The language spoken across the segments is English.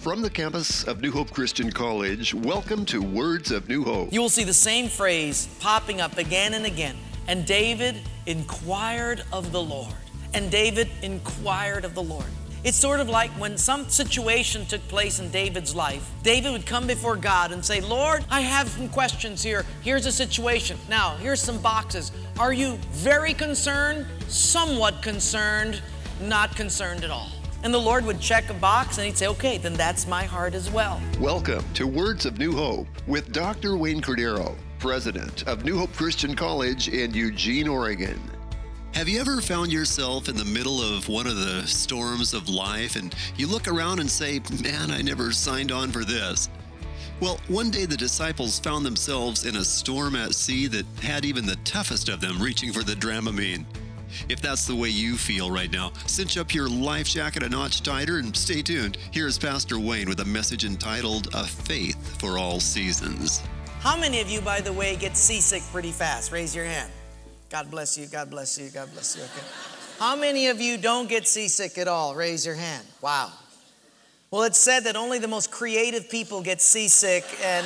From the campus of New Hope Christian College, welcome to Words of New Hope. You will see the same phrase popping up again and again. And David inquired of the Lord. And David inquired of the Lord. It's sort of like when some situation took place in David's life, David would come before God and say, Lord, I have some questions here. Here's a situation. Now, here's some boxes. Are you very concerned, somewhat concerned, not concerned at all? And the Lord would check a box and he'd say, okay, then that's my heart as well. Welcome to Words of New Hope with Dr. Wayne Cordero, President of New Hope Christian College in Eugene, Oregon. Have you ever found yourself in the middle of one of the storms of life and you look around and say, man, I never signed on for this? Well, one day the disciples found themselves in a storm at sea that had even the toughest of them reaching for the Dramamine. If that's the way you feel right now, cinch up your life jacket a notch tighter and stay tuned. Here's Pastor Wayne with a message entitled, A Faith for All Seasons. How many of you, by the way, get seasick pretty fast? Raise your hand. God bless you, God bless you, God bless you. Okay. How many of you don't get seasick at all? Raise your hand. Wow. Well, it's said that only the most creative people get seasick. And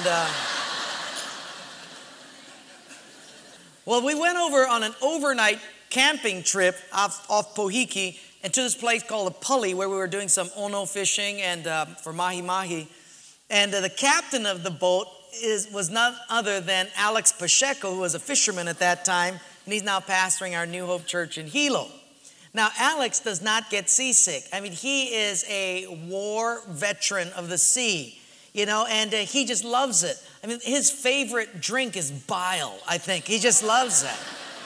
well, we went over on an overnight camping trip off Pohiki and to this place called the Pali where we were doing some ono fishing and for mahi-mahi. And the captain of the boat was none other than Alex Pacheco, who was a fisherman at that time, and he's now pastoring our New Hope Church in Hilo. Now, Alex does not get seasick. I mean, he is a war veteran of the sea, you know, and he just loves it. I mean, his favorite drink is bile, I think. He just loves that.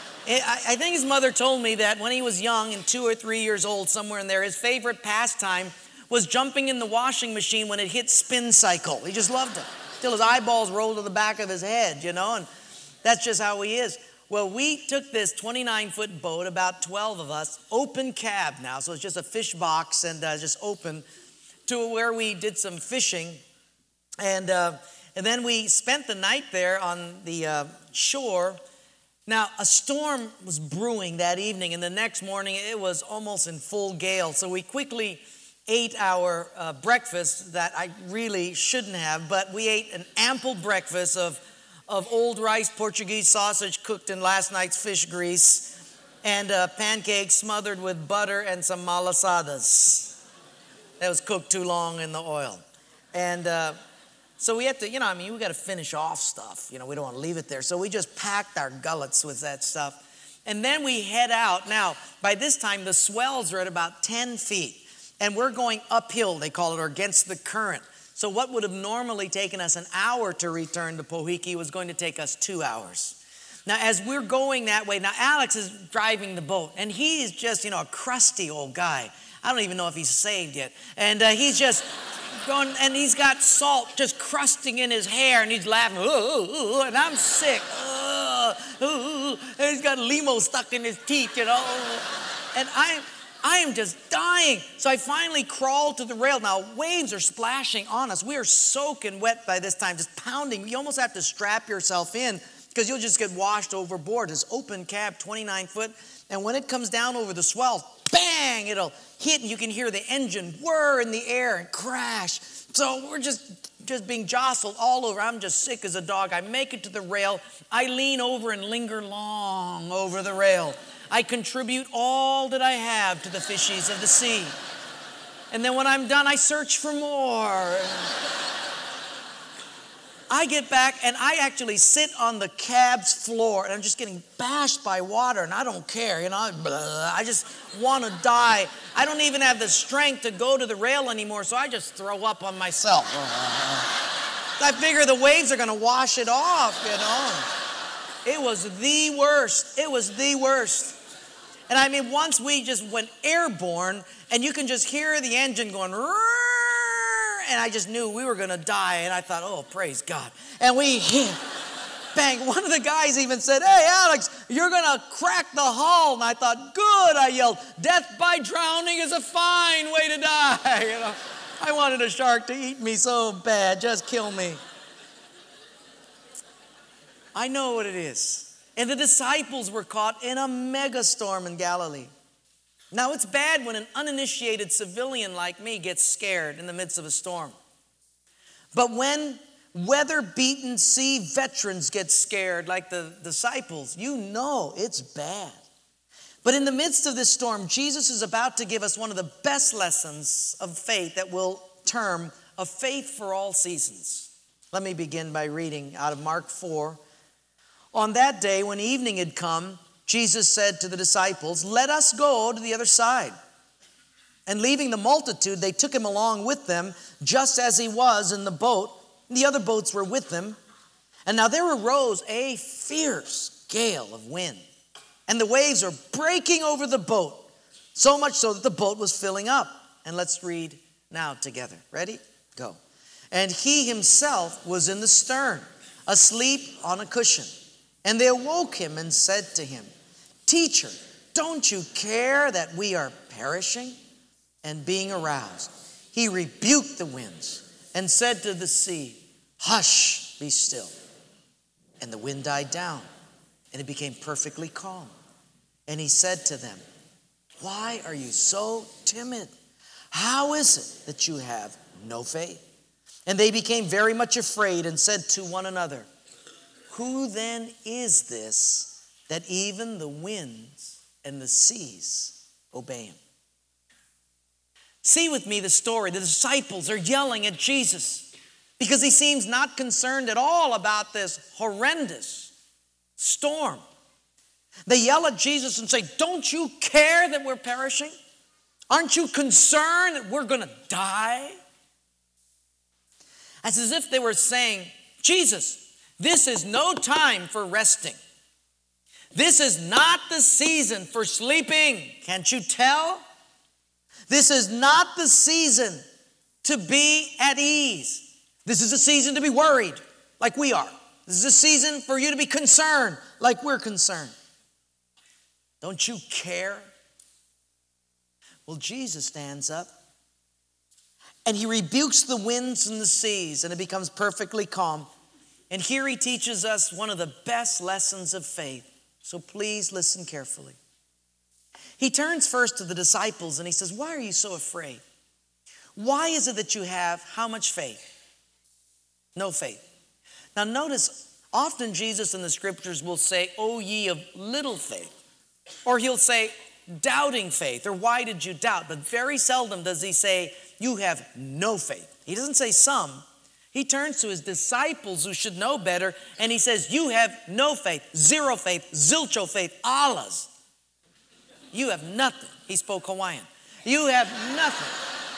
I think his mother told me that when he was young and 2 or 3 years old, somewhere in there, his favorite pastime was jumping in the washing machine when it hit spin cycle. He just loved it. Till his eyeballs rolled to the back of his head, you know, and that's just how he is. Well, we took this 29-foot boat, about 12 of us, open cab now, so it's just a fish box and just open, to where we did some fishing. And then we spent the night there on the shore. Now, a storm was brewing that evening, and the next morning it was almost in full gale. So we quickly ate our breakfast that I really shouldn't have, but we ate an ample breakfast of old rice Portuguese sausage cooked in last night's fish grease and pancakes smothered with butter and some malasadas. That was cooked too long in the oil. And so we had to, we got to finish off stuff. We don't want to leave it there. So we just packed our gullets with that stuff. And then we head out. Now, by this time, the swells are at about 10 feet. And we're going uphill, they call it, or against the current. So what would have normally taken us an hour to return to Pohiki was going to take us 2 hours. Now, as we're going that way, now Alex is driving the boat, and he's just, a crusty old guy. I don't even know if he's saved yet. And he's just going, and he's got salt just crusting in his hair, and he's laughing, ooh, and I'm sick. And he's got limo stuck in his teeth, And I am just dying. So I finally crawled to the rail. Now, waves are splashing on us. We are soaking wet by this time, just pounding. You almost have to strap yourself in because you'll just get washed overboard. This open cab, 29 foot. And when it comes down over the swells, bang, it'll hit and you can hear the engine whir in the air and crash. So we're just being jostled all over. I'm just sick as a dog. I make it to the rail. I lean over and linger long over the rail. I contribute all that I have to the fishies of the sea. And then when I'm done, I search for more. I get back and I actually sit on the cab's floor and I'm just getting bashed by water and I don't care, I just want to die. I don't even have the strength to go to the rail anymore, so I just throw up on myself. I figure the waves are going to wash it off, It was the worst. It was the worst. And I mean, once we just went airborne, and you can just hear the engine going, and I just knew we were going to die. And I thought, oh, praise God. And we bang. One of the guys even said, hey, Alex, you're going to crack the hull. And I thought, good. I yelled, death by drowning is a fine way to die. I wanted a shark to eat me so bad. Just kill me. I know what it is. And the disciples were caught in a mega storm in Galilee. Now, it's bad when an uninitiated civilian like me gets scared in the midst of a storm. But when weather-beaten sea veterans get scared, like the disciples, you know it's bad. But in the midst of this storm, Jesus is about to give us one of the best lessons of faith that we'll term a faith for all seasons. Let me begin by reading out of Mark 4. On that day, when evening had come, Jesus said to the disciples, "Let us go to the other side." And leaving the multitude, they took him along with them, just as he was in the boat. The other boats were with them. And now there arose a fierce gale of wind, and the waves were breaking over the boat, so much so that the boat was filling up. And let's read now together. Ready? Go. And he himself was in the stern, asleep on a cushion. And they awoke him and said to him, "Teacher, don't you care that we are perishing?" And being aroused, he rebuked the winds and said to the sea, "Hush, be still." And the wind died down, and it became perfectly calm. And he said to them, "Why are you so timid? How is it that you have no faith?" And they became very much afraid and said to one another, "Who then is this that even the winds and the seas obey him?" See with me the story. The disciples are yelling at Jesus because he seems not concerned at all about this horrendous storm. They yell at Jesus and say, "Don't you care that we're perishing? Aren't you concerned that we're going to die?" It's as if they were saying, "Jesus, this is no time for resting. This is not the season for sleeping. Can't you tell? This is not the season to be at ease. This is a season to be worried like we are. This is a season for you to be concerned like we're concerned. Don't you care?" Well, Jesus stands up and he rebukes the winds and the seas, and it becomes perfectly calm. And here he teaches us one of the best lessons of faith. So please listen carefully. He turns first to the disciples and he says, "Why are you so afraid? Why is it that you have how much faith?" No faith. Now notice, often Jesus in the scriptures will say, "O ye of little faith." Or he'll say, "Doubting faith," or "Why did you doubt?" But very seldom does he say, "You have no faith." He doesn't say some. He turns to his disciples who should know better and he says, "You have no faith, zero faith, zilcho faith, Allahs. You have nothing." He spoke Hawaiian. You have nothing.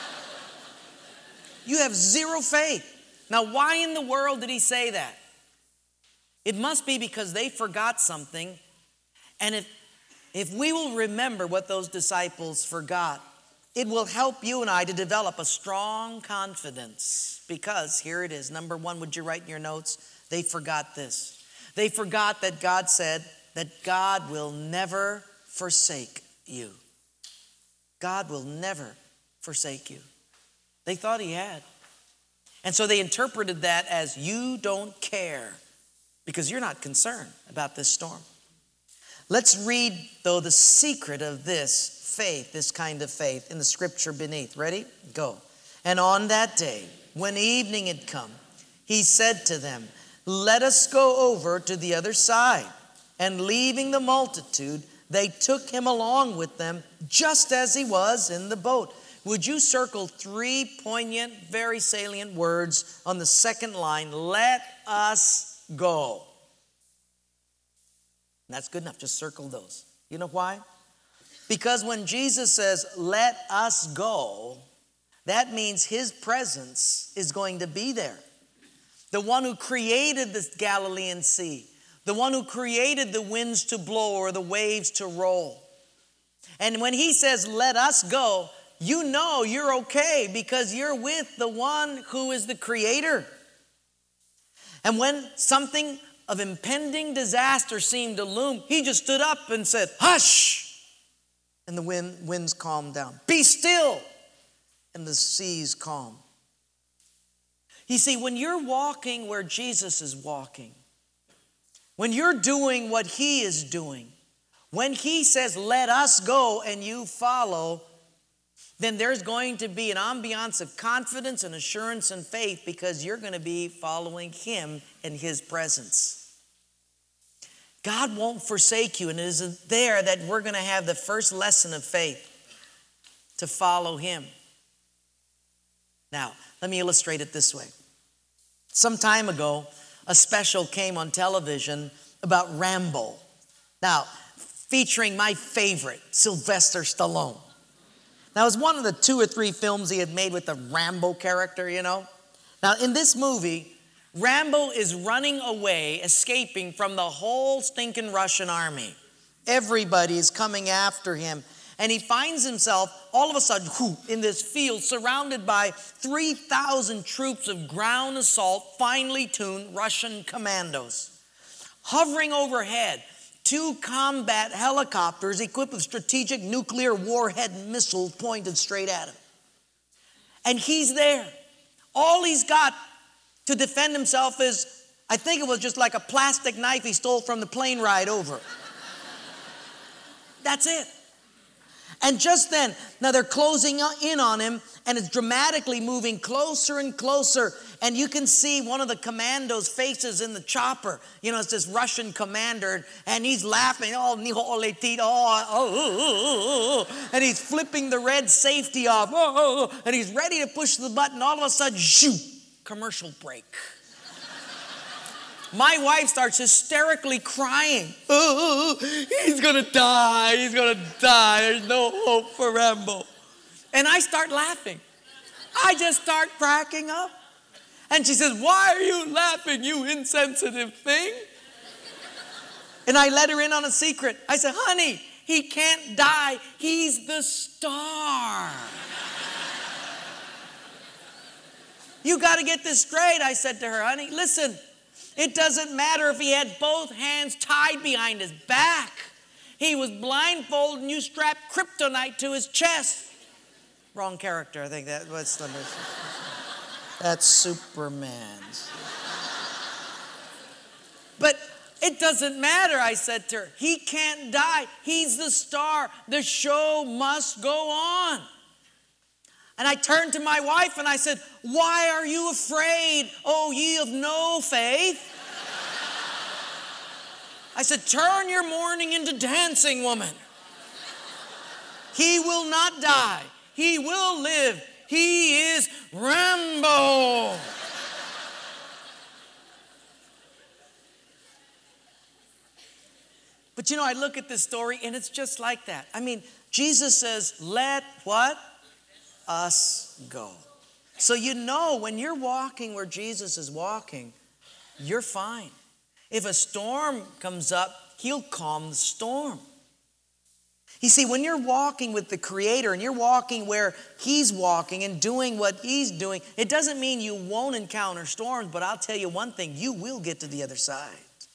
You have zero faith. Now, why in the world did he say that? It must be because they forgot something. And if we will remember what those disciples forgot, it will help you and I to develop a strong confidence. Because here it is. Number one, would you write in your notes? They forgot this. They forgot that God said that God will never forsake you. God will never forsake you. They thought he had. And so they interpreted that as, you don't care because you're not concerned about this storm. Let's read, though, the secret of this faith, this kind of faith, in the scripture beneath. Ready? Go. And on that day, when evening had come, he said to them, "Let us go over to the other side." And leaving the multitude, they took him along with them, just as he was in the boat. Would you circle 3 poignant, very salient words on the second line? Let us go. And that's good enough. Just circle those. You know why? Because when Jesus says, "Let us go," that means his presence is going to be there. The one who created the Galilean Sea, the one who created the winds to blow or the waves to roll. And when he says, "Let us go," you know you're okay because you're with the one who is the creator. And when something of impending disaster seemed to loom, he just stood up and said, "Hush!" And the winds calmed down. "Be still!" And the seas calm. You see, when you're walking where Jesus is walking, when you're doing what he is doing, when he says, "Let us go," and you follow, then there's going to be an ambiance of confidence and assurance and faith because you're going to be following him in his presence. God won't forsake you, and it is there that we're going to have the first lesson of faith, to follow him. Now, let me illustrate it this way. Some time ago, a special came on television about Rambo. Now, featuring my favorite, Sylvester Stallone. Now, it was one of the 2 or 3 films he had made with the Rambo character, you know. Now, in this movie, Rambo is running away, escaping from the whole stinking Russian army. Everybody is coming after him. And he finds himself all of a sudden in this field surrounded by 3,000 troops of ground assault, finely tuned Russian commandos. Hovering overhead, 2 combat helicopters equipped with strategic nuclear warhead missiles pointed straight at him. And he's there. All he's got to defend himself is, I think it was just like a plastic knife he stole from the plane ride over. That's it. And just then, now they're closing in on him, and it's dramatically moving closer and closer. And you can see one of the commandos' faces in the chopper. You know, it's this Russian commander, and he's laughing, and he's flipping the red safety off, and he's ready to push the button. All of a sudden, shoot, commercial break. My wife starts hysterically crying. Oh, he's gonna die, he's gonna die. There's no hope for Rambo. And I start laughing. I just start cracking up. And she says, why are you laughing, you insensitive thing? And I let her in on a secret. I said, honey, he can't die. He's the star. You got to get this straight, I said to her, honey. Listen, it doesn't matter if he had both hands tied behind his back. He was blindfolded and you strapped kryptonite to his chest. Wrong character, I think that was. That's Superman's. But it doesn't matter, I said to her. He can't die. He's the star. The show must go on. And I turned to my wife and I said, why are you afraid, O ye of no faith? I said, turn your mourning into dancing, woman. He will not die. He will live. He is Rambo. But you know, I look at this story and it's just like that. I mean, Jesus says, let what? Us go. So you know when you're walking where Jesus is walking, you're fine. If a storm comes up, he'll calm the storm. You see, when you're walking with the Creator and you're walking where he's walking and doing what he's doing, it doesn't mean you won't encounter storms, but I'll tell you one thing, you will get to the other side.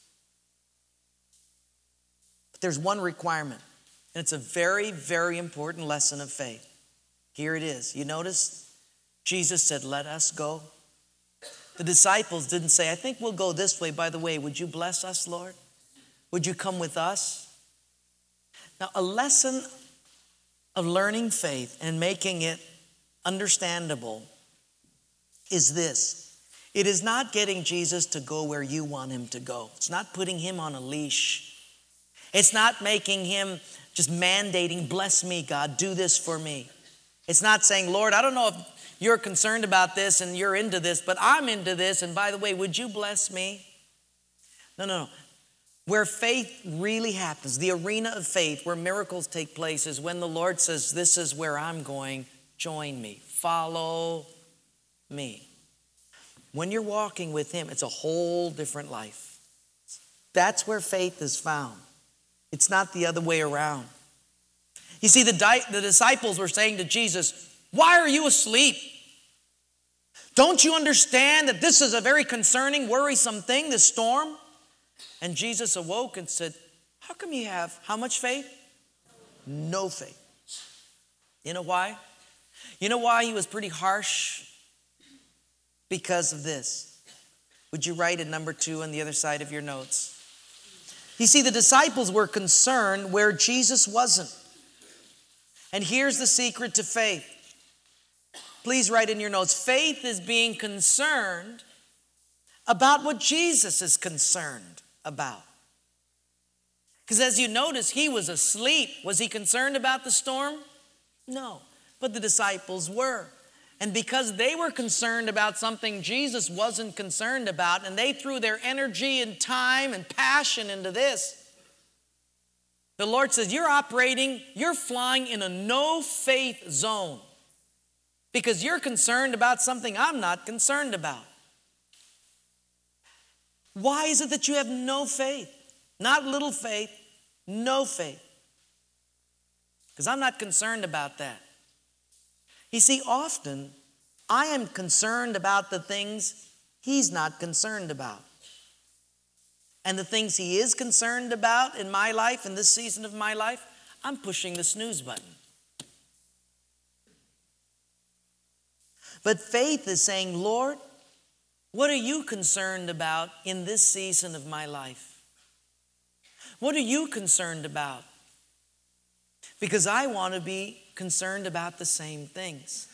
But there's one requirement, and it's a very, very important lesson of faith. Here it is. You notice Jesus said, let us go. The disciples didn't say, I think we'll go this way. By the way, would you bless us, Lord? Would you come with us? Now, a lesson of learning faith and making it understandable is this. It is not getting Jesus to go where you want him to go. It's not putting him on a leash. It's not making him just mandating, bless me, God, do this for me. It's not saying, Lord, I don't know if you're concerned about this and you're into this, but I'm into this. And by the way, would you bless me? No. Where faith really happens, the arena of faith, where miracles take place, is when the Lord says, this is where I'm going, join me, follow me. When you're walking with him, it's a whole different life. That's where faith is found. It's not the other way around. You see, the disciples were saying to Jesus, why are you asleep? Don't you understand that this is a very concerning, worrisome thing, this storm? And Jesus awoke and said, how come you have how much faith? No faith. You know why? You know why he was pretty harsh? Because of this. Would you write it number 2 on the other side of your notes? You see, the disciples were concerned where Jesus wasn't. And here's the secret to faith. Please write in your notes, faith is being concerned about what Jesus is concerned about. Because as you notice, he was asleep. Was he concerned about the storm? No, but the disciples were. And because they were concerned about something Jesus wasn't concerned about, and they threw their energy and time and passion into this, the Lord says, you're flying in a no-faith zone because you're concerned about something I'm not concerned about. Why is it that you have no faith? Not little faith, no faith. Because I'm not concerned about that. You see, often I am concerned about the things he's not concerned about. And the things he is concerned about in my life, in this season of my life, I'm pushing the snooze button. But faith is saying, Lord, what are you concerned about in this season of my life? What are you concerned about? Because I want to be concerned about the same things.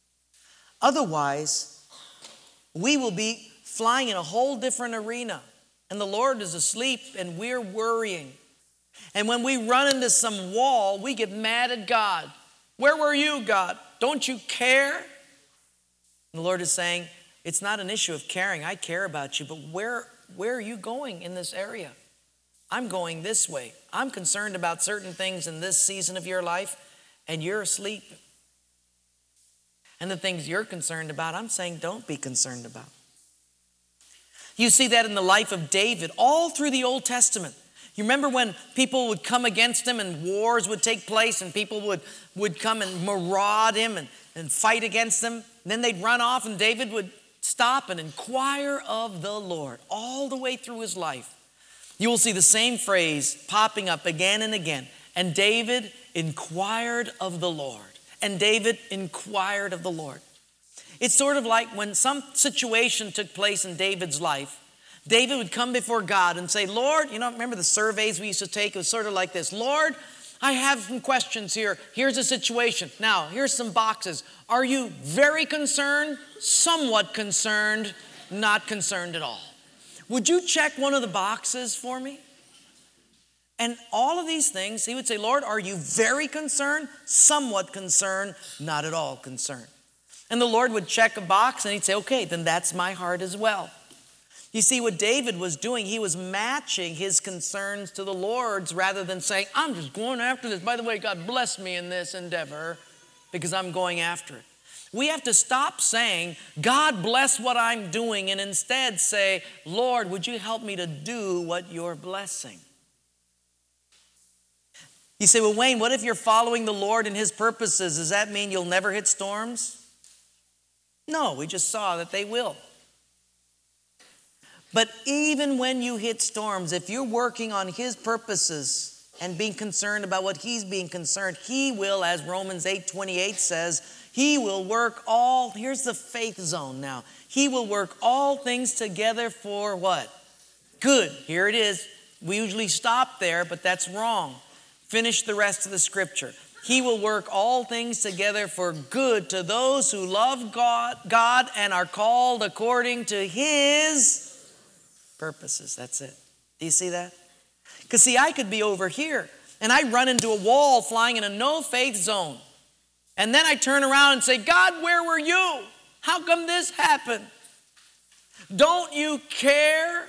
Otherwise, we will be flying in a whole different arena. And the Lord is asleep and we're worrying. And when we run into some wall, we get mad at God. Where were you, God? Don't you care? And the Lord is saying, it's not an issue of caring. I care about you, but where are you going in this area? I'm going this way. I'm concerned about certain things in this season of your life, and you're asleep. And the things you're concerned about, I'm saying don't be concerned about. You see that in the life of David all through the Old Testament. You remember when people would come against him and wars would take place and people would come and maraud him and fight against him. And then they'd run off and David would stop and inquire of the Lord all the way through his life. You will see the same phrase popping up again and again. And David inquired of the Lord. And David inquired of the Lord. It's sort of like when some situation took place in David's life, David would come before God and say, Lord, remember the surveys we used to take? It was sort of like this. Lord, I have some questions here. Here's a situation. Now, here's some boxes. Are you very concerned, somewhat concerned, not concerned at all? Would you check one of the boxes for me? And all of these things, he would say, Lord, are you very concerned, somewhat concerned, not at all concerned? And the Lord would check a box and he'd say, okay, then that's my heart as well. You see what David was doing, he was matching his concerns to the Lord's rather than saying, I'm just going after this. By the way, God bless me in this endeavor because I'm going after it. We have to stop saying, God bless what I'm doing, and instead say, Lord, would you help me to do what you're blessing? You say, well, Wayne, what if you're following the Lord and his purposes? Does that mean you'll never hit storms? No, we just saw that they will. But even when you hit storms, if you're working on his purposes and being concerned about what he's being concerned, he will, as Romans 8:28 says, he will work all, here's the faith zone now. He will work all things together for what? Good. Here it is. We usually stop there, but that's wrong. Finish the rest of the scripture. He will work all things together for good to those who love God and are called according to his purposes. That's it. Do you see that? Because see, I could be over here and I run into a wall flying in a no faith zone. And then I turn around and say, God, where were you? How come this happened? Don't you care?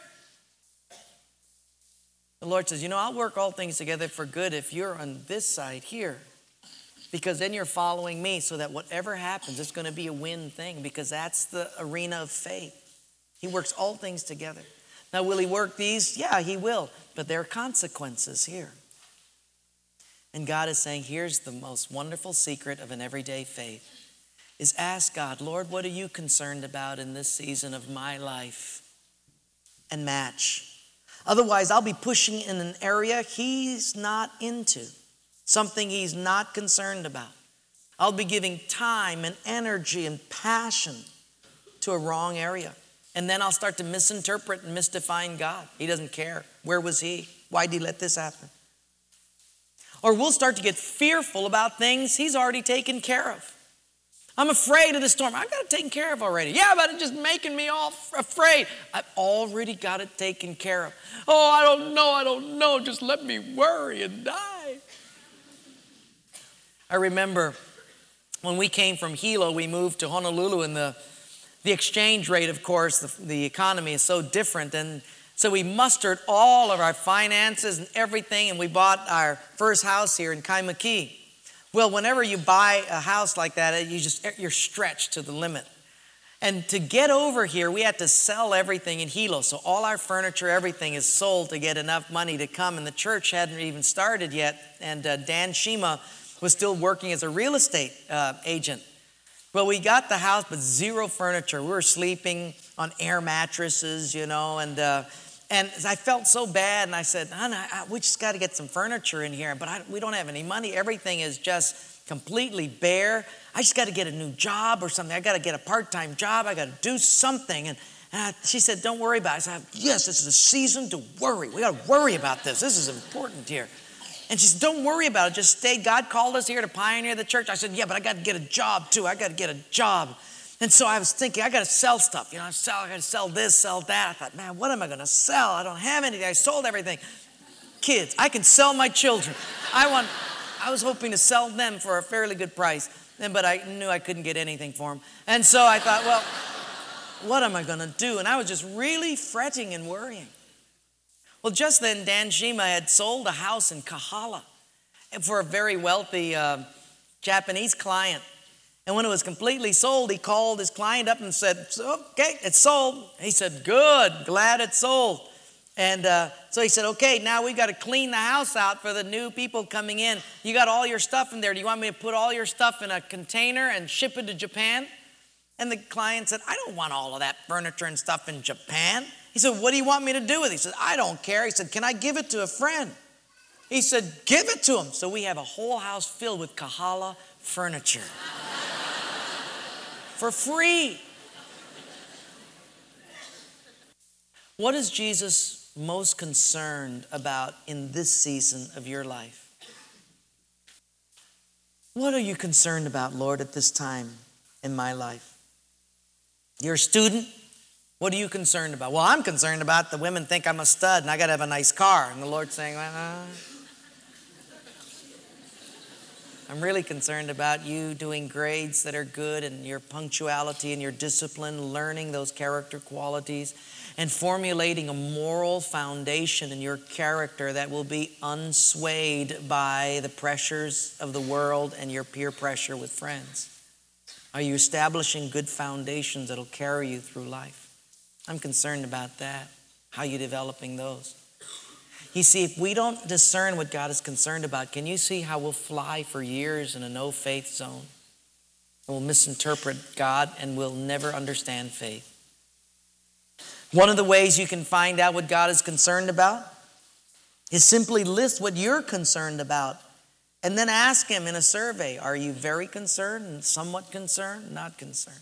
The Lord says, I'll work all things together for good if you're on this side here. Because then you're following me so that whatever happens, it's going to be a win thing because that's the arena of faith. He works all things together. Now, will he work these? Yeah, he will. But there are consequences here. And God is saying, here's the most wonderful secret of an everyday faith, is ask God, Lord, what are you concerned about in this season of my life? And match. Otherwise, I'll be pushing in an area he's not into, something he's not concerned about. I'll be giving time and energy and passion to a wrong area. And then I'll start to misinterpret and misdefine God. He doesn't care. Where was he? Why did he let this happen? Or we'll start to get fearful about things he's already taken care of. I'm afraid of the storm. I got it taken care of already. Yeah, but it's just making me all afraid. I've already got it taken care of. Oh, I don't know. Just let me worry and die. I remember when we came from Hilo, we moved to Honolulu, and the exchange rate, of course, the economy is so different. And so we mustered all of our finances and everything, and we bought our first house here in Kaimuki. Well, whenever you buy a house like that, you're stretched to the limit. And to get over here, we had to sell everything in Hilo. So all our furniture, everything is sold to get enough money to come. And the church hadn't even started yet. And Dan Shima was still working as a real estate agent. Well, we got the house, but zero furniture. We were sleeping on air mattresses, and I felt so bad, and I said, "Honey, we just got to get some furniture in here, but we don't have any money. Everything is just completely bare. I just got to get a new job or something. I got to get a part-time job. I got to do something." And she said, "Don't worry about it." I said, "Yes, this is a season to worry. We got to worry about this. This is important here." And she said, "Don't worry about it. Just stay. God called us here to pioneer the church." I said, "Yeah, but I got to get a job too. I got to get a job." And so I was thinking, I got to sell stuff. I got to sell this, sell that. I thought, man, what am I going to sell? I don't have anything. I sold everything. Kids, I can sell my children. I was hoping to sell them for a fairly good price, but I knew I couldn't get anything for them. And so I thought, well, what am I going to do? And I was just really fretting and worrying. Well, just then, Dan Shima had sold a house in Kahala for a very wealthy Japanese client. And when it was completely sold, he called his client up and said, "Okay, it's sold." He said, "Good, glad it's sold." And so he said, "Okay, now we've got to clean the house out for the new people coming in. You got all your stuff in there. Do you want me to put all your stuff in a container and ship it to Japan?" And the client said, "I don't want all of that furniture and stuff in Japan." He said, "What do you want me to do with it?" He said, "I don't care." He said, "Can I give it to a friend?" He said, "Give it to him." So we have a whole house filled with Kahala furniture. For free. What is Jesus most concerned about in this season of your life? What are you concerned about, Lord, at this time in my life? You're a student. What are you concerned about? Well, I'm concerned about the women think I'm a stud and I got to have a nice car. And the Lord's saying, I'm really concerned about you doing grades that are good and your punctuality and your discipline, learning those character qualities and formulating a moral foundation in your character that will be unswayed by the pressures of the world and your peer pressure with friends. Are you establishing good foundations that'll carry you through life? I'm concerned about that. How are you developing those? You see, if we don't discern what God is concerned about, can you see how we'll fly for years in a no-faith zone? We'll misinterpret God and we'll never understand faith. One of the ways you can find out what God is concerned about is simply list what you're concerned about and then ask Him in a survey, are you very concerned, somewhat concerned, not concerned?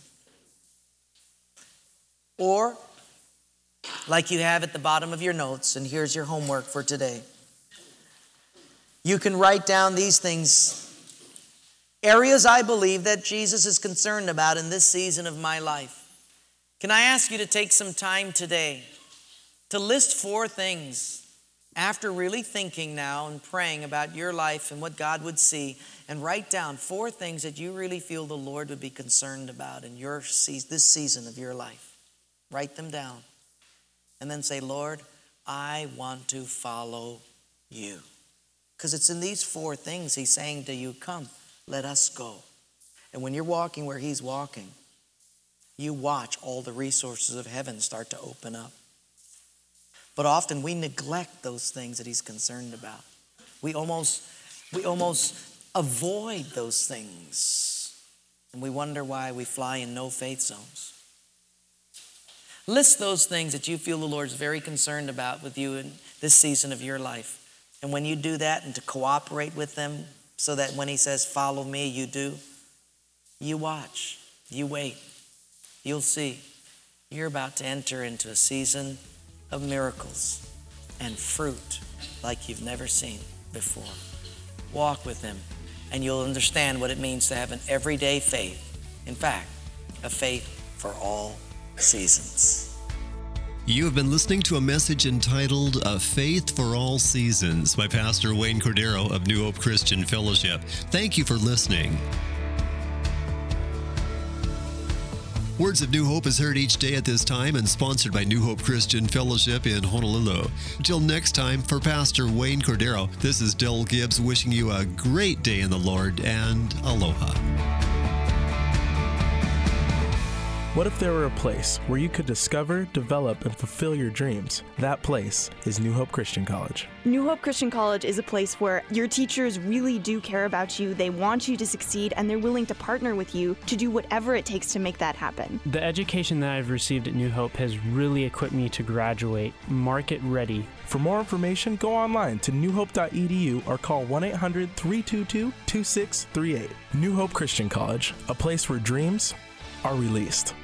Or, like you have at the bottom of your notes, and here's your homework for today. You can write down these things, areas I believe that Jesus is concerned about in this season of my life. Can I ask you to take some time today to list 4 things after really thinking now and praying about your life and what God would see, and write down 4 things that you really feel the Lord would be concerned about in this season of your life. Write them down. And then say, Lord, I want to follow you. Because it's in these 4 things He's saying to you, come, let us go. And when you're walking where He's walking, you watch all the resources of heaven start to open up. But often we neglect those things that He's concerned about. We almost avoid those things. And we wonder why we fly in no faith zones. List those things that you feel the Lord's very concerned about with you in this season of your life. And when you do that and to cooperate with them so that when He says, follow me, you do, you watch, you wait, you'll see. You're about to enter into a season of miracles and fruit like you've never seen before. Walk with Him and you'll understand what it means to have an everyday faith In fact, a faith for all seasons. You have been listening to a message entitled A Faith for All Seasons by Pastor Wayne Cordero of New Hope Christian Fellowship. Thank you for listening. Words of New Hope is heard each day at this time and sponsored by New Hope Christian Fellowship in Honolulu. Until next time, for Pastor Wayne Cordero, this is Del Gibbs wishing you a great day in the Lord and aloha. What if there were a place where you could discover, develop, and fulfill your dreams? That place is New Hope Christian College. New Hope Christian College is a place where your teachers really do care about you, they want you to succeed, and they're willing to partner with you to do whatever it takes to make that happen. The education that I've received at New Hope has really equipped me to graduate market ready. For more information, go online to newhope.edu or call 1-800-322-2638. New Hope Christian College, a place where dreams are released.